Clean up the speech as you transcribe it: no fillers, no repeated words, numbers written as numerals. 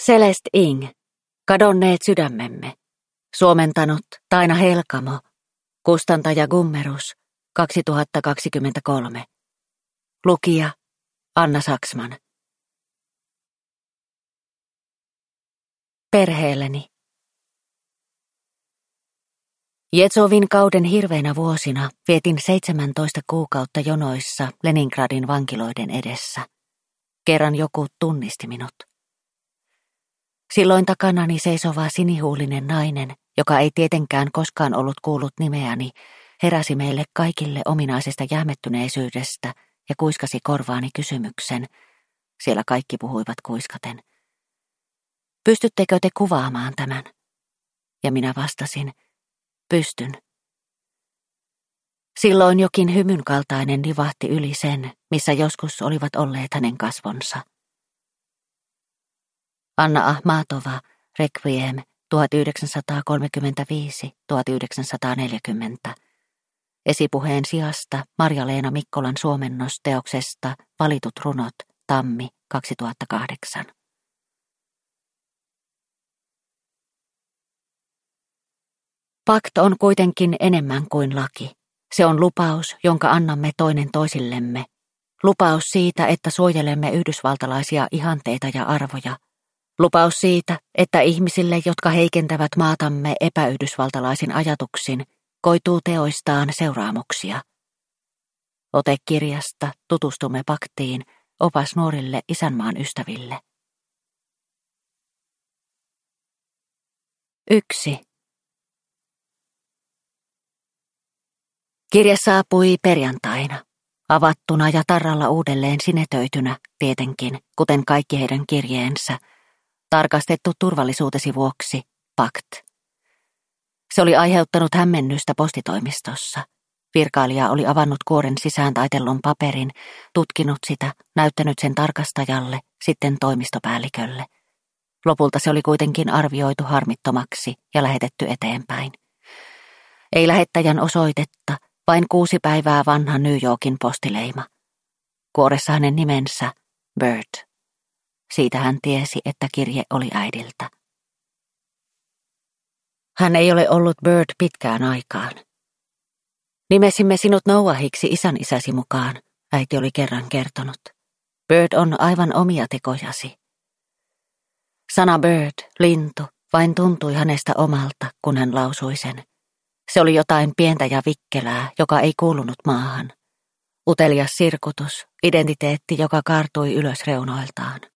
Celeste Ing, Kadonneet sydämemme. Suomentanut Taina Helkamo. Kustantaja Gummerus, 2023. Lukija Anna Saksman. Perheelleni. Jetsovin kauden hirveinä vuosina vietin 17 kuukautta jonoissa Leningradin vankiloiden edessä. Kerran joku tunnisti minut. Silloin takanani seisova sinihuulinen nainen, joka ei tietenkään koskaan ollut kuullut nimeäni, heräsi meille kaikille ominaisesta jähmettyneisyydestä ja kuiskasi korvaani kysymyksen. Siellä kaikki puhuivat kuiskaten. Pystyttekö te kuvaamaan tämän? Ja minä vastasin, pystyn. Silloin jokin hymyn kaltainen nivahti yli sen, missä joskus olivat olleet hänen kasvonsa. Anna Ahmatova, Requiem, 1935-1940. Esipuheen sijasta Marja-Leena Mikkolan suomennos teoksesta Valitut runot, tammi 2008. Pakt on kuitenkin enemmän kuin laki. Se on lupaus, jonka annamme toinen toisillemme. Lupaus siitä, että suojelemme yhdysvaltalaisia ihanteita ja arvoja. Lupaus siitä, että ihmisille, jotka heikentävät maatamme epäyhdysvaltalaisin ajatuksin, koituu teoistaan seuraamuksia. Ote kirjasta Tutustumme paktiin, opas nuorille isänmaan ystäville. 1. Kirje saapui perjantaina, avattuna ja tarralla uudelleen sinetöitynä, tietenkin, kuten kaikki heidän kirjeensä, tarkastettu turvallisuutesi vuoksi, pakt. Se oli aiheuttanut hämmennystä postitoimistossa. Virkailija oli avannut kuoren sisään taitellun paperin, tutkinut sitä, näyttänyt sen tarkastajalle, sitten toimistopäällikölle. Lopulta se oli kuitenkin arvioitu harmittomaksi ja lähetetty eteenpäin. Ei lähettäjän osoitetta, vain 6 päivää vanha New Yorkin postileima. Kuoressa hänen nimensä, Bird. Siitä hän tiesi, että kirje oli äidiltä. Hän ei ole ollut Bird pitkään aikaan. Nimesimme sinut Noahiksi isän isäsi mukaan, äiti oli kerran kertonut. Bird on aivan omia tekojasi. Sana Bird, lintu, vain tuntui hänestä omalta, kun hän lausui sen. Se oli jotain pientä ja vikkelää, joka ei kuulunut maahan. Utelias sirkutus, identiteetti, joka kaartui ylös reunoiltaan.